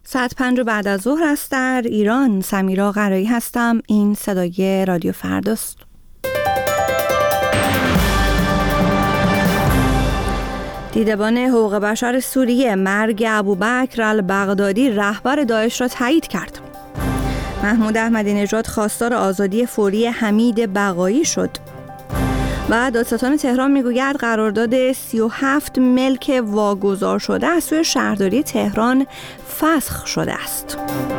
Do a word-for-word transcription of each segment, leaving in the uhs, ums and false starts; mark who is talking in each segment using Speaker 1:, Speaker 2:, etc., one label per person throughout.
Speaker 1: ساعت پنج بعد از ظهر است در ایران. سمیرا قرایی هستم. این صدای رادیو فرداست. دیدبان حقوق بشر سوریه مرگ ابوبکر البغدادی رهبر داعش را تایید کرد. محمود احمدی نژاد خواستار آزادی فوری حمید بقایی شد. و دادستان تهران میگوید قرارداد سی و هفت ملک واگذار شده از سوی شهرداری تهران فسخ شده است.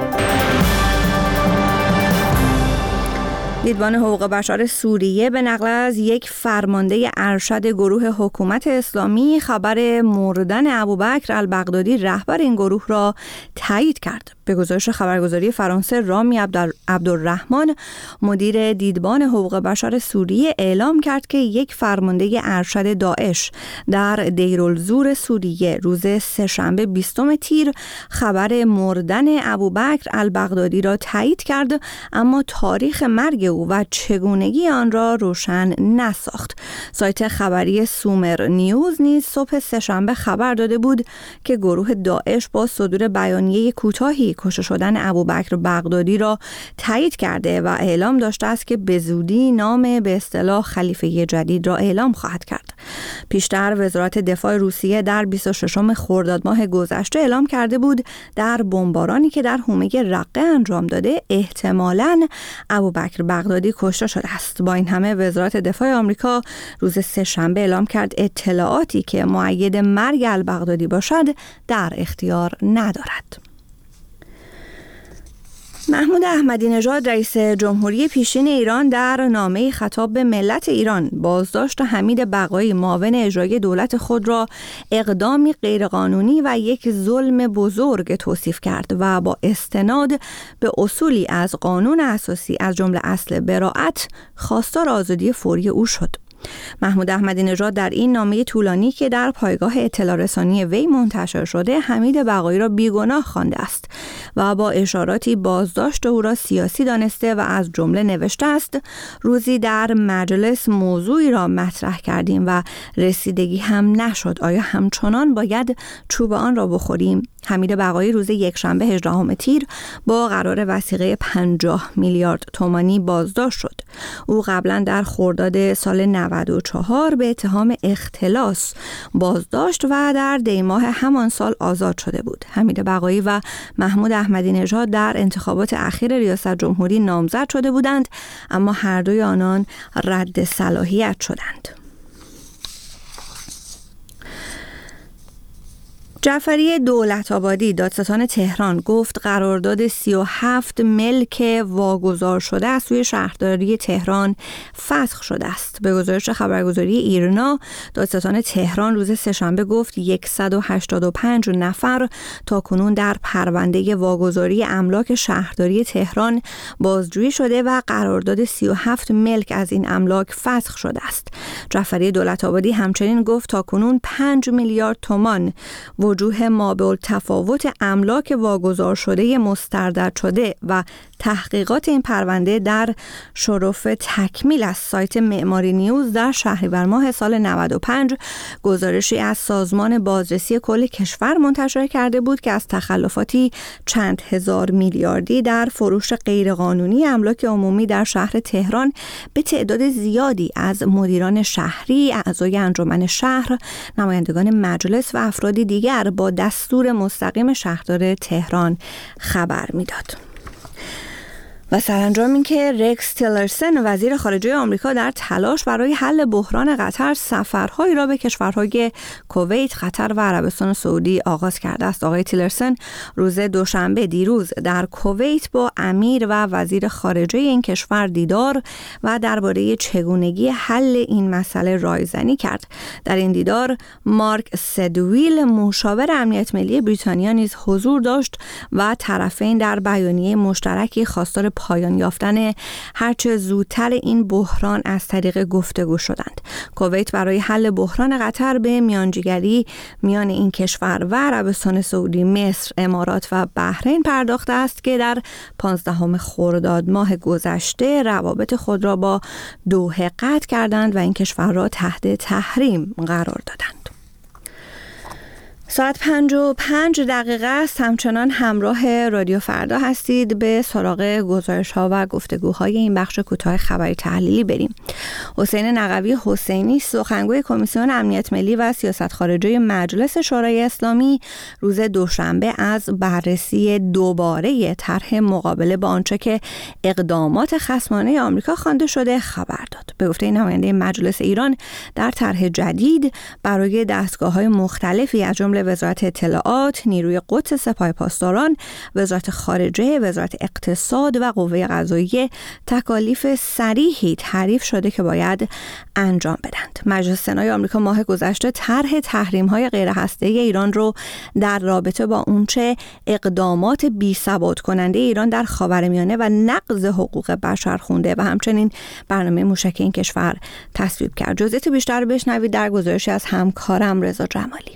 Speaker 1: دیدبان حقوق بشر سوریه به نقل از یک فرمانده ارشد گروه حکومت اسلامی خبر مردن ابوبکر البغدادی رهبر این گروه را تایید کرد. به گزارش خبرگزاری فرانسه رامی عبدالرحمن مدیر دیدبان حقوق بشر سوریه اعلام کرد که یک فرمانده ارشد داعش در دیرالزور سوریه روز سه‌شنبه بیستم تیر خبر مردن ابوبکر البغدادی را تایید کرد، اما تاریخ مرگ او و چگونگی آن را روشن نساخت. سایت خبری سومر نیوز نیز صبح سه‌شنبه خبر داده بود که گروه داعش با صدور بیانیه کوتاهی کشته شدن ابوبکر بغدادی را تایید کرده و اعلام داشته است که به زودی نام به اصطلاح خلیفه جدید را اعلام خواهد کرد. پیشتر وزارت دفاع روسیه در بیست و ششم خرداد ماه گذشته اعلام کرده بود در بمبارانی که در حومه رقه انجام داده احتمالاً ابوبکر بغدادی کشته شده است. با این همه وزارت دفاع آمریکا روز سه‌شنبه اعلام کرد اطلاعاتی که مؤید مرگ البغدادی باشد در اختیار ندارد. محمود احمدی نژاد رئیس جمهوری پیشین ایران در نامه‌ای خطاب به ملت ایران بازداشت حمید بقایی معاون اجرایی دولت خود را اقدامی غیرقانونی و یک ظلم بزرگ توصیف کرد و با استناد به اصولی از قانون اساسی از جمله اصل براءت خواستار آزادی فوری او شد. محمود احمدی نژاد در این نامه طولانی که در پایگاه اطلاع رسانی وی منتشر شده حمید بقایی را بیگناه خوانده است و با اشاراتی بازداشت او را سیاسی دانسته و از جمله نوشته است: روزی در مجلس موضوعی را مطرح کردیم و رسیدگی هم نشد، آیا همچنان باید چوب آن را بخوریم؟ حمید بقایی روز یکشنبه هجدهم تیر با قرار وثیقه پنجاه میلیارد تومانی بازداشت شد. او قبلا در خرداد سال نود و چهار به اتهام اختلاس بازداشت و در دی ماه همان سال آزاد شده بود. حمید بقایی و محمود احمدی نژاد در انتخابات اخیر ریاست جمهوری نامزد شده بودند، اما هر دوی آنان رد صلاحیت شدند. جعفری دولت‌آبادی دادستان تهران گفت قرارداد سی و هفت ملک واگذار شده از سوی شهرداری تهران فسخ شده است. به گزارش خبرگزاری ایرنا دادستان تهران روز سه‌شنبه گفت صد و هشتاد و پنج نفر تاکنون در پرونده واگذاری املاک شهرداری تهران بازجویی شده و قرارداد سی و هفت ملک از این املاک فسخ شده است. جعفری دولت‌آبادی همچنین گفت تاکنون پنج میلیارد تومان وجوه مابعالتفاوت املاک واگذار شده مسترد شده و تحقیقات این پرونده در شرف تکمیل از سایت معماری نیوز در شهریور ماه سال نود و پنج گزارشی از سازمان بازرسی کل کشور منتشر کرده بود که از تخلفاتی چند هزار میلیاردی در فروش غیرقانونی املاک عمومی در شهر تهران به تعداد زیادی از مدیران شهری، اعضای انجمن شهر، نمایندگان مجلس و افراد دیگر با دستور مستقیم شهردار تهران خبر میداد. و سرانجام این که رکس تیلرسن وزیر خارجه آمریکا در تلاش برای حل بحران قطر سفرهایی را به کشورهای کویت، قطر و عربستان سعودی آغاز کرده است. آقای تیلرسن روز دوشنبه دیروز در کویت با امیر و وزیر خارجه این کشور دیدار و درباره چگونگی حل این مسئله رایزنی کرد. در این دیدار مارک سدویل مشاور امنیت ملی بریتانیا نیز حضور داشت و طرفین در بیانیه مشترکی خواستار پایان یافتن هرچه زودتر این بحران از طریق گفتگو شدند. کویت برای حل بحران قطر به میانجیگری میان این کشور و عربستان سعودی، مصر، امارات و بحرین پرداخته است که در پانزدهم خرداد ماه گذشته روابط خود را با دوحه قطع کردند و این کشور را تحت تحریم قرار دادند. ساعت پنج و پنج دقیقه است. همچنان همراه رادیو فردا هستید. به سراغ گزارش ها و گفتگوهای این بخش کوتاه خبری تحلیلی بریم. حسین نقوی حسینی، سخنگوی کمیسیون امنیت ملی و سیاست خارجه مجلس شورای اسلامی، روز دوشنبه از بررسی دوباره طرح مقابله با آنچه که اقدامات خصمانه آمریکا خوانده شده خبر داد. به گفته نماینده مجلس ایران، در طرح جدید برای دستگاه‌های مختلفی از جمله وزارت اطلاعات، نیروی قدس سپاه پاسداران، وزارت خارجه، وزارت اقتصاد و قوه قضاییه تکالیف صریحی تعریف شده که باید انجام بدند. مجلس سنای آمریکا ماه گذشته طرح تحریم‌های غیرهسته‌ای ایران رو در رابطه با اونچه اقدامات بی‌ثبات کننده ایران در خاورمیانه و نقض حقوق بشر خونده و همچنین برنامه موشک این کشور تصویب کرد. جزئیات بیشتر بشنوید در گزارشی از همکارم رضا جمالی.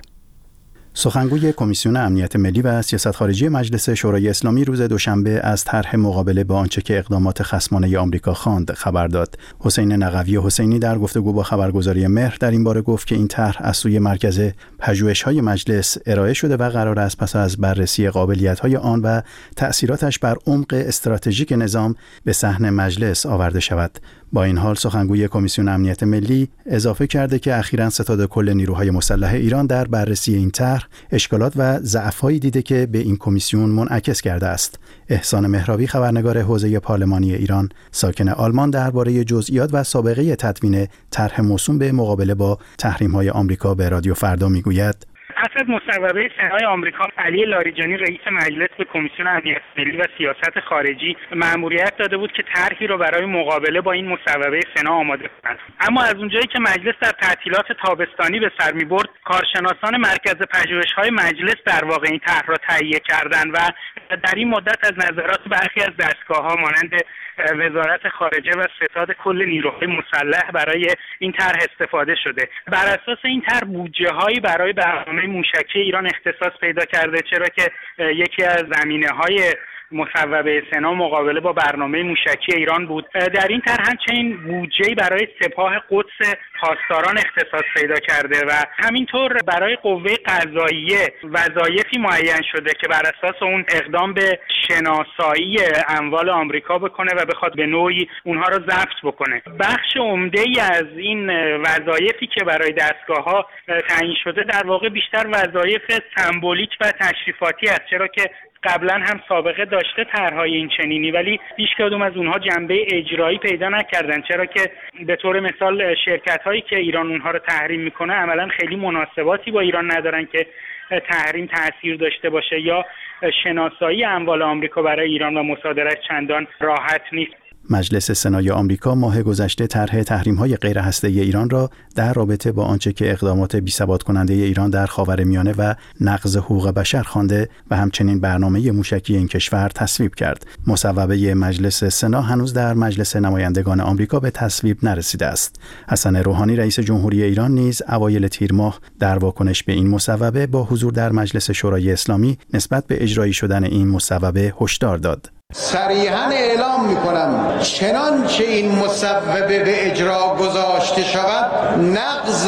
Speaker 2: سخنگوی کمیسیون امنیت ملی و سیاست خارجی مجلس شورای اسلامی روز دوشنبه از طرح مقابله با آنچه که اقدامات خصمانه آمریکا خواند خبر داد. حسین نقوی حسینی در گفتگو با خبرگزاری مهر در این باره گفت که این طرح از سوی مرکز پژوهش‌های مجلس ارائه شده و قرار است پس از بررسی قابلیت‌های آن و تأثیراتش بر عمق استراتژیک نظام به صحن مجلس آورده شود. با این حال سخنگوی کمیسیون امنیت ملی اضافه کرده که اخیراً ستاد کل نیروهای مسلح ایران در بررسی این طرح اشکالات و ضعف‌هایی دیده که به این کمیسیون منعکس کرده است. احسان مهرابی، خبرنگار حوزه پارلمانی ایران ساکن آلمان، درباره جزئیات و سابقه تدوین طرح موسوم به مقابله با تحریم‌های آمریکا به رادیو فردا میگوید:
Speaker 3: پس از مصوبه سنای آمریکا، علی لاریجانی رئیس مجلس به کمیسیون امنیت ملی و سیاست خارجی مأموریت داده بود که طرحی را برای مقابله با این مصوبه سنا آماده کنند. اما از اونجایی که مجلس در تعطیلات تابستانی به سر می‌برد، کارشناسان مرکز پژوهش‌های مجلس در واقع این طرح را تهیه کردند و در این مدت از نظرات برخی از دستگاه‌ها مانند وزارت خارجه و ستاد کل نیروهای مسلح برای این طرح استفاده شده. بر اساس این طرح بودجه‌هایی برای برنامه موشکی ایران اختصاص پیدا کرده، چرا که یکی از زمینه‌های مصوبه سنا مقابله با برنامه موشکی ایران بود. در این طرح همچنین بودجه‌ای برای سپاه قدس پاسداران اختصاص پیدا کرده و همینطور برای قوه قضاییه وظایفی معین شده که بر اساس اون اقدام به شناسایی اموال آمریکا بکنه و بخواد به نوعی اونها رو ضبط بکنه. بخش عمده‌ای از این وظایفی که برای دستگاه‌ها تعیین شده در واقع بیشتر وظایف سمبولیک و تشریفاتی است، چرا که قبلا هم سابقه داشته طرح‌های این چنینی، ولی هیچ کدوم از اونها جنبه اجرایی پیدا نکردن، چرا که به طور مثال شرکت‌هایی که ایران اونها رو تحریم میکنه عملاً خیلی مناسباتی با ایران ندارن که تحریم تأثیر داشته باشه، یا شناسایی اموال آمریکا برای ایران و مصادره‌اش چندان راحت نیست.
Speaker 2: مجلس سنای آمریکا ماه گذشته طرح تحریم‌های غیرهسته‌ای ایران را در رابطه با آنچه که اقدامات بی‌ثبات کننده ایران در خاورمیانه و نقض حقوق بشر خوانده و همچنین برنامه موشکی این کشور تصویب کرد. مصوبه مجلس سنا هنوز در مجلس نمایندگان آمریکا به تصویب نرسیده است. حسن روحانی رئیس جمهوری ایران نیز اوایل تیر ماه در واکنش به این مصوبه با حضور در مجلس شورای اسلامی نسبت به اجرایی شدن این مصوبه هشدار داد.
Speaker 4: صریحاً اعلام می‌کنم چنانچه این مصوبه به اجرا گذاشته شود نقض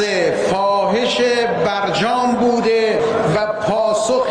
Speaker 4: فاحش برجام بوده و پاسخ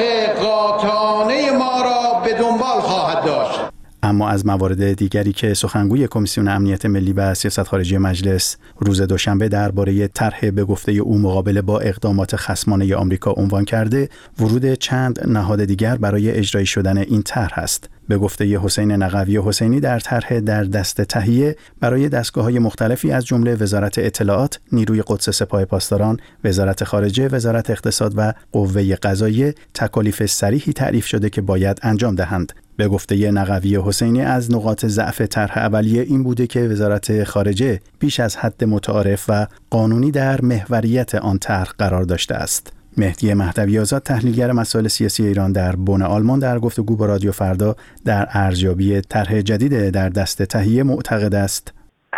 Speaker 4: قاطعانه ما را به دنبال خواهد داشت.
Speaker 2: اما از موارد دیگری که سخنگوی کمیسیون امنیت ملی و سیاست خارجی مجلس روز دوشنبه درباره طرح به گفته او مقابله با اقدامات خصمانه آمریکا عنوان کرده، ورود چند نهاد دیگر برای اجرایی شدن این طرح است. به گفته حسین نقوی حسینی، در طرح در دست تهیه برای دستگاه‌های مختلفی از جمله وزارت اطلاعات، نیروی قدس سپاه پاسداران، وزارت خارجه، وزارت اقتصاد و قوه قضاییه تکالیف صریحی تعریف شده که باید انجام دهند. به گفته نقوی حسینی، از نقاط ضعف طرح اولیه این بوده که وزارت خارجه بیش از حد متعارف و قانونی در محوریت آن طرح قرار داشته است. مهدی مهدوی آزاد، تحلیلگر مسائل سیاسی ایران در بن آلمان، در گفتگو با رادیو فردا در ارزیابی طرح جدید در دست تهیه معتقد است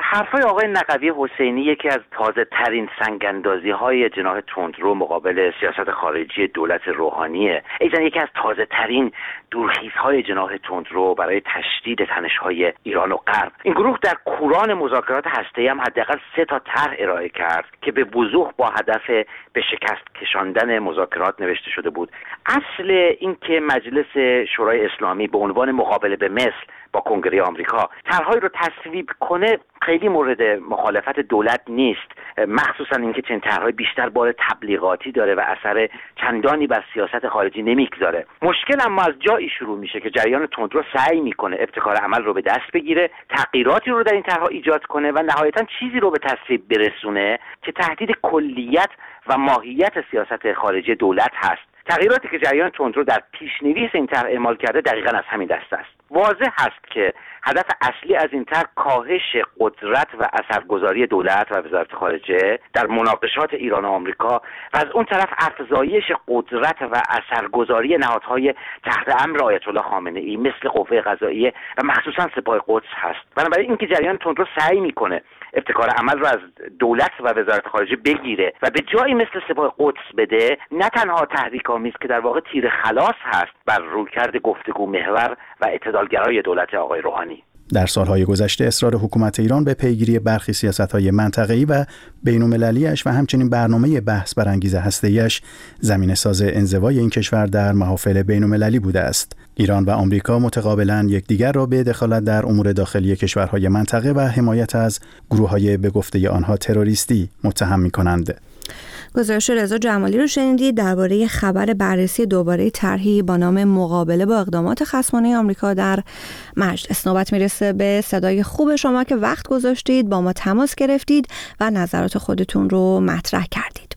Speaker 5: حرفای آقای نقوی حسینی یکی از تازه ترین سنگ‌اندازی های جناح تندرو مقابل سیاست خارجی دولت روحانیه. ایضاً یکی از تازه ترین دورخیزهای جناح تندرو برای تشدید تنش‌های ایران و غرب. این گروه در کوران مذاکرات هسته‌ای هم حداقل سه تا طرح ارائه کرد که به وضوح با هدف به شکست کشاندن مذاکرات نوشته شده بود. اصل اینکه مجلس شورای اسلامی به عنوان مقابله به مثل با کنگره آمریکا طرحهایی رو تصویب کنه خیلی مورد مخالفت دولت نیست، مخصوصا اینکه چنین طرحهای بیشتر بار تبلیغاتی داره و اثر چندانی بر سیاست خارجی نمیگذاره. مشکل اما از جایی شروع میشه که جریان تندرو سعی میکنه ابتکار عمل رو به دست بگیره، تغییراتی رو در این طرحها ایجاد کنه و نهایتا چیزی رو به تصویب برسونه که تهدید کلیت و ماهیت سیاست خارجی دولت هست. تغییراتی که جریان تندرو در پیش‌نویس این طرح اعمال کرده دقیقاً از همین دسته است. واضح هست که هدف اصلی از این طرح کاهش قدرت و اثرگذاری دولت و وزارت خارجه در مناقشات ایران و آمریکا و از اون طرف افزایش قدرت و اثرگذاری نهادهای تحت امر آیت الله خامنه‌ای مثل قوه قضاییه و مخصوصاً سپاه قدس هست. بنابراین اینکه جریان تندرو سعی میکنه ابتکار عمل رو از دولت و وزارت خارجه بگیره و به جایی مثل سپاه قدس بده، نه تنها تحریک‌آمیز که در واقع تیر خلاص هست بر رویکرد گفتگو محور و اعتدالگرای دولت آقای روحانی.
Speaker 2: در سالهای گذشته اصرار حکومت ایران به پیگیری برخی سیاست‌های منطقه‌ای و بین‌المللی‌اش و همچنین برنامه بحث برانگیز هسته‌ایش زمینه‌ساز انزوای این کشور در محافل بین‌المللی بوده است. ایران و آمریکا متقابلاً یکدیگر را به دخالت در امور داخلی کشورهای منطقه و حمایت از گروه‌های به گفته آنها تروریستی متهم می‌کنند.
Speaker 1: گزارش رضا جمالی رو شنیدید درباره خبر بررسی دوباره طرحی با نام مقابله با اقدامات خصمانه آمریکا در مجلس. نوبت میرسه به صدای خوب شما که وقت گذاشتید، با ما تماس گرفتید و نظرات خودتون رو مطرح کردید.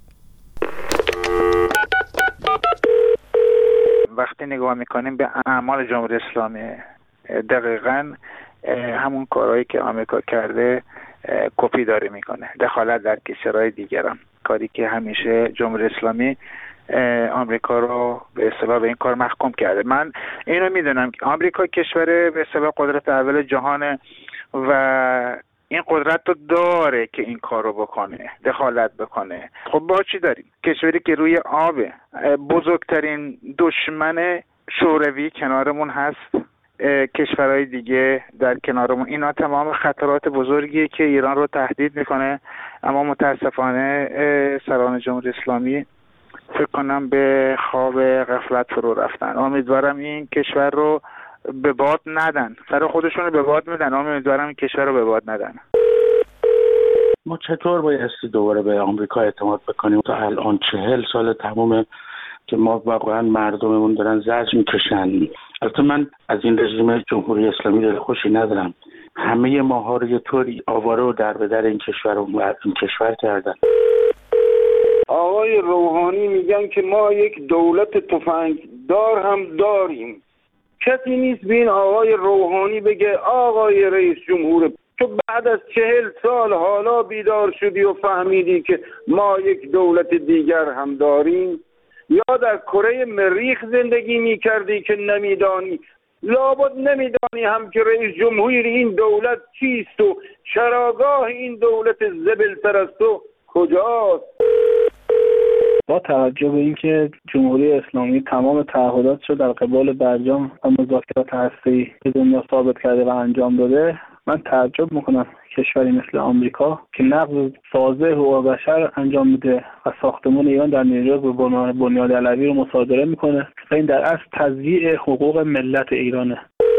Speaker 6: وقتی نگاه میکنیم به اعمال جمهوری اسلامی، دقیقاً همون کارهایی که آمریکا کرده کپی داره میکنه، دخالت در کشورهای دیگران، کاری که همیشه جمهوری اسلامی آمریکا رو به اصطلاح به این کار محکوم کرده. من اینو میدونم که آمریکا کشور به اصطلاح قدرت اول جهانه و این قدرت رو داره که این کار رو بکنه، دخالت بکنه. خب با چی داریم؟ کشوری که روی آبه، بزرگترین دشمن شوروی کنارمون هست، کشورهای دیگه در کنارمون. اینا تمام خطرات بزرگیه که ایران رو تهدید میکنه، اما متاسفانه سران جمهوری اسلامی فکر کنم به خواب غفلت فرو رفتن. امیدوارم این کشور رو به باد ندن، سر خودشون رو به باد میدن، امیدوارم این کشور رو به باد ندن.
Speaker 7: ما چطور بایستی دوباره به آمریکا اعتماد بکنیم؟ تا الان چهل سال تمومه که ما واقعا مردممون دارن زجر میکشن. البته من از این رژیم جمهوری اسلامی دل خوشی ندارم. همه ماها رو یه طوری آواره و در به در این کشور و این کشور کردن.
Speaker 8: آقای روحانی میگن که ما یک دولت تفنگدار هم داریم. کسی نیست به این آقای روحانی بگه آقای رئیس جمهور، تو بعد از چهل سال حالا بیدار شدی و فهمیدی که ما یک دولت دیگر هم داریم؟ یا در کره مریخ زندگی میکردی که نمیدانی؟ لابد نمیدانی هم که رئیس جمهور این دولت چیست و چراگاه این دولت زبل پرست و کجاست؟
Speaker 9: با توجه به اینکه جمهوری اسلامی تمام تعهداتش رو در قبال برجام و مذاکرات هسته‌ای به دنیا ثابت کرده و انجام داده، من تعجب میکنم کشوری مثل آمریکا که نقض سازه حقوق بشر انجام میده و ساختمان ایران در نیویورک به بنیاد علوی رو مصادره میکنه و این در اصل تضییع حقوق ملت ایرانه.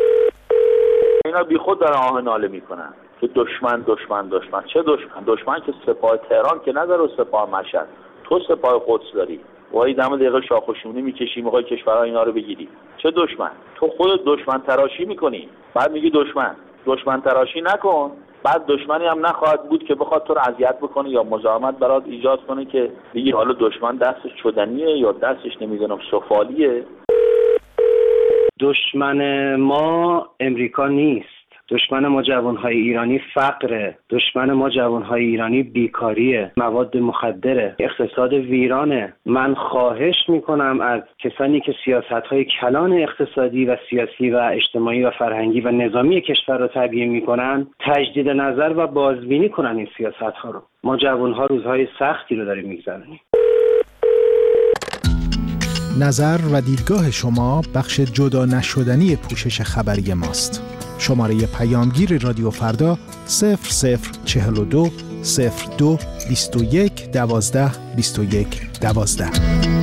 Speaker 10: اینا بی خود دارن آه ناله میکنن که دشمن دشمن دشمن. چه دشمن؟ دشمن که سپاه تهران که نداره، سپاه مشهد. تو سپاه قدس داری، وای دم دقیقه شاخ و شونه میکشی میخوای کشورها اینا رو بگیری. چه دشمن؟ تو خودت دشمن تراشی میکنی، بعد میگی دشمن. دشمن تراشی نکن، بعد دشمنی هم نخواهد بود که بخواد تو رو اذیت بکنه یا مزاحمت برات ایجاد کنه که بگی حالا دشمن دستش چدنیه یا دستش نمیدونم سفالیه.
Speaker 11: دشمن ما امریکا نیست، دشمن ما جوانهای ایرانی فقره، دشمن ما جوانهای ایرانی بیکاریه، مواد مخدره، اقتصاد ویرانه. من خواهش میکنم از کسانی که سیاست‌های کلان اقتصادی و سیاسی و اجتماعی و فرهنگی و نظامی کشور رو تبیین میکنن تجدید نظر و بازبینی کنن این سیاست‌ها رو. ما جوانها روزهای سختی رو داریم میگذرونیم.
Speaker 12: نظر و دیدگاه شما بخش جدا نشدنی پوشش خبری ماست. شماره پیامگیر رادیو فردا صفر صفر چهل و دو صفر دو بیست و یک دوازده بیست و یک دوازده.